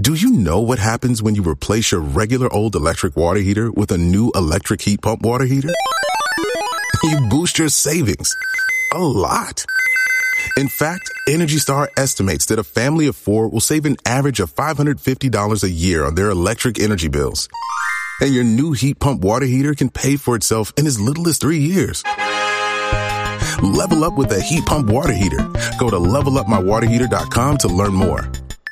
Do you know what happens when you replace your regular old electric water heater with a new electric heat pump water heater? You boost your savings a lot. In fact, Energy Star estimates that a family of 4 will save an average of $550 a year on their electric energy bills. And your new heat pump water heater can pay for itself in as little as 3 years. Level up with a heat pump water heater. Go to levelupmywaterheater.com to learn more.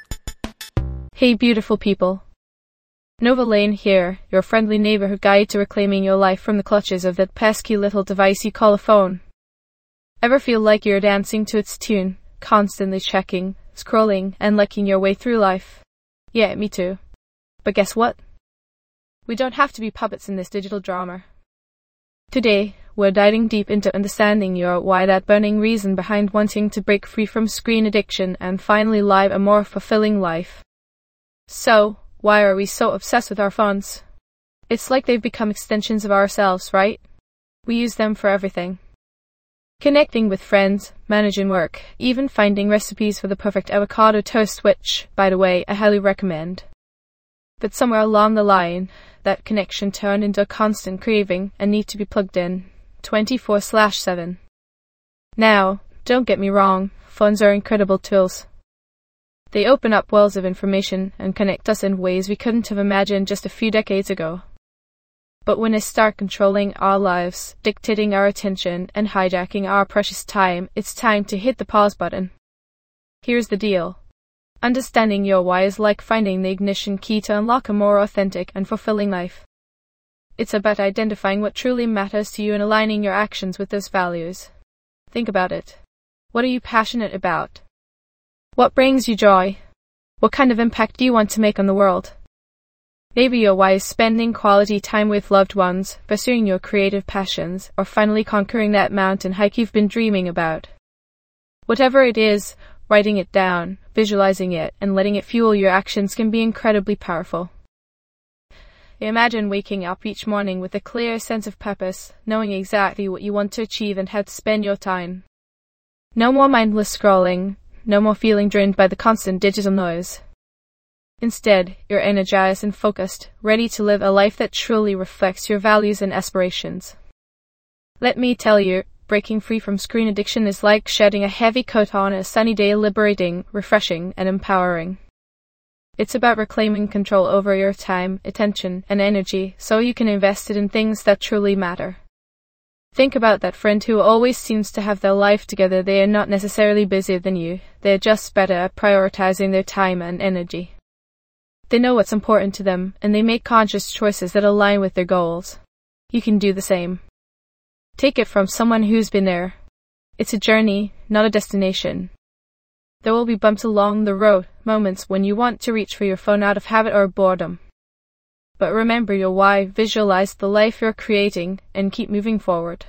Hey beautiful people. Nova Lane here, your friendly neighborhood guide to reclaiming your life from the clutches of that pesky little device you call a phone. Ever feel like you're dancing to its tune, constantly checking, scrolling, and liking your way through life? Yeah, me too. But guess what? We don't have to be puppets in this digital drama. Today, we're diving deep into understanding your why, that burning reason behind wanting to break free from screen addiction and finally live a more fulfilling life. So, why are we so obsessed with our phones? It's like they've become extensions of ourselves, right? We use them for everything. Connecting with friends, managing work, even finding recipes for the perfect avocado toast, which, by the way, I highly recommend. But somewhere along the line, that connection turned into a constant craving and need to be plugged in, 24/7. Now, don't get me wrong, phones are incredible tools. They open up wells of information and connect us in ways we couldn't have imagined just a few decades ago. But when they start controlling our lives, dictating our attention, and hijacking our precious time, it's time to hit the pause button. Here's the deal. Understanding your why is like finding the ignition key to unlock a more authentic and fulfilling life. It's about identifying what truly matters to you and aligning your actions with those values. Think about it. What are you passionate about? What brings you joy? What kind of impact do you want to make on the world? Maybe your why is spending quality time with loved ones, pursuing your creative passions, or finally conquering that mountain hike you've been dreaming about. Whatever it is, writing it down, visualizing it, and letting it fuel your actions can be incredibly powerful. Imagine waking up each morning with a clear sense of purpose, knowing exactly what you want to achieve and how to spend your time. No more mindless scrolling, no more feeling drained by the constant digital noise. Instead, you're energized and focused, ready to live a life that truly reflects your values and aspirations. Let me tell you, breaking free from screen addiction is like shedding a heavy coat on a sunny day, liberating, refreshing, and empowering. It's about reclaiming control over your time, attention, and energy so you can invest it in things that truly matter. Think about that friend who always seems to have their life together. They are not necessarily busier than you, they're just better at prioritizing their time and energy. They know what's important to them, and they make conscious choices that align with their goals. You can do the same. Take it from someone who's been there. It's a journey, not a destination. There will be bumps along the road, moments when you want to reach for your phone out of habit or boredom. But remember your why, visualize the life you're creating, and keep moving forward.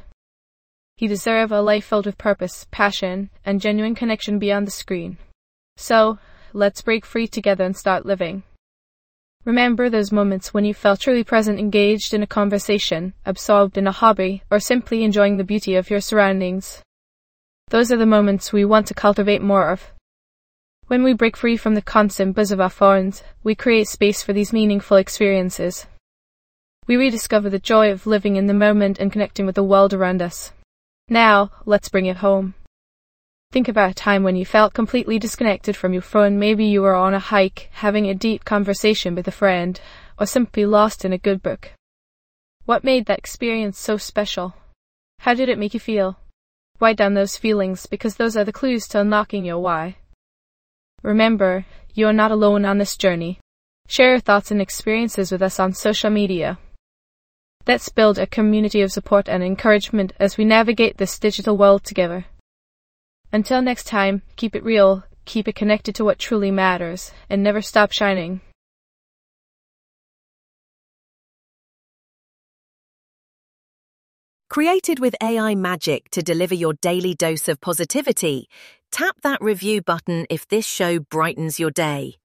You deserve a life filled with purpose, passion, and genuine connection beyond the screen. So, let's break free together and start living. Remember those moments when you felt truly present, engaged in a conversation, absorbed in a hobby, or simply enjoying the beauty of your surroundings. Those are the moments we want to cultivate more of. When we break free from the constant buzz of our phones, we create space for these meaningful experiences. We rediscover the joy of living in the moment and connecting with the world around us. Now, let's bring it home. Think about a time when you felt completely disconnected from your phone. Maybe you were on a hike, having a deep conversation with a friend, or simply lost in a good book. What made that experience so special? How did it make you feel? Write down those feelings, because those are the clues to unlocking your why. Remember, you are not alone on this journey. Share your thoughts and experiences with us on social media. Let's build a community of support and encouragement as we navigate this digital world together. Until next time, keep it real, keep it connected to what truly matters, and never stop shining. Created with AI magic to deliver your daily dose of positivity, tap that review button if this show brightens your day.